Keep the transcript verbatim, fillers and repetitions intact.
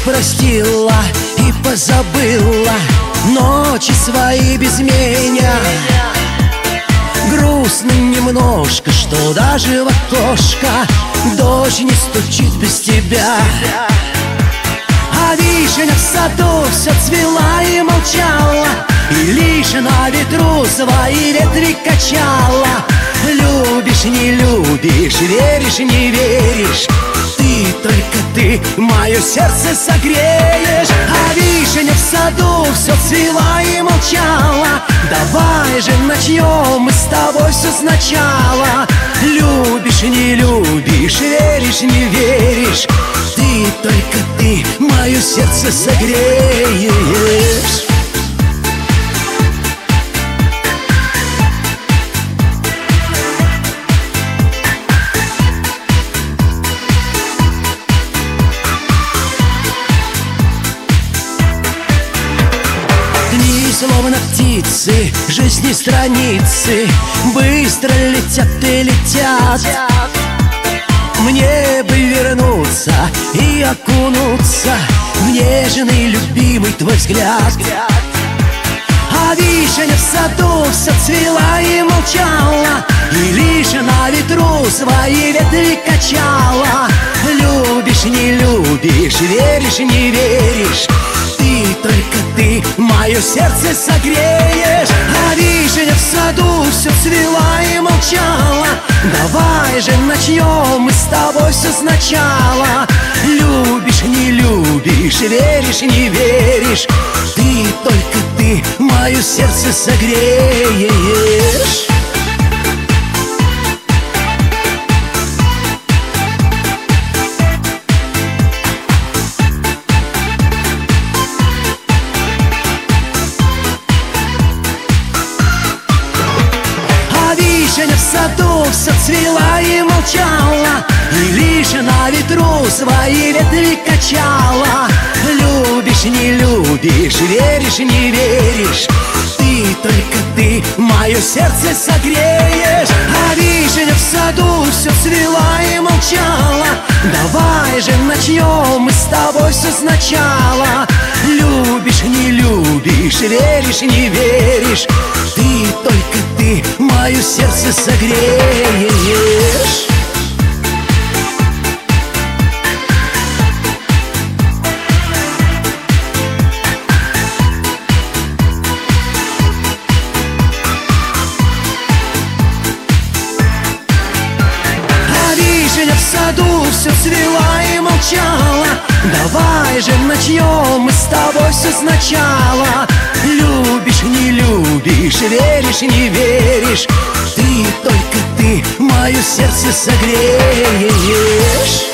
простила и позабыла ночи свои без меня. Грустно немножко, что даже в окошко дождь не стучит без тебя. А вишня в саду все цвела и молчала, и лишь на ветру свои ветви качала. Любишь, не любишь, веришь, не веришь, ты, только ты, мое сердце согреешь. А вишня в саду все цвела и молчала, давай же начнем мы с тобой все сначала. Любишь, не любишь, веришь, не веришь, ты, только ты, мое сердце согреешь. Словно птицы, жизни страницы быстро летят и летят. Мне бы вернуться и окунуться в нежный, любимый твой взгляд. А вишня в саду все цвела и молчала, и лишь на ветру свои ветви качала. Любишь, не любишь, веришь, не веришь, ты, только ты, мое сердце согреешь. А вишня в саду все цвела и молчала, давай же начнем мы с тобой все сначала. Любишь, не любишь, веришь, не веришь, ты, только ты, мое сердце согреешь. Вишня в саду все цвела и молчала, и лишь на ветру свои ветви качала. Любишь, не любишь, веришь, не веришь, ты, только ты, мое сердце согреешь. А вишня в саду все цвела и молчала, давай же начнем мы с тобой все сначала. Любишь, не любишь, веришь, не веришь, ты, только ты, мое сердце согреешь. А вишня в саду все цвела и молчала, давай же начнем мы с тобой все сначала. Любишь, не любишь, веришь, не веришь, ты, только ты, мое сердце согреешь.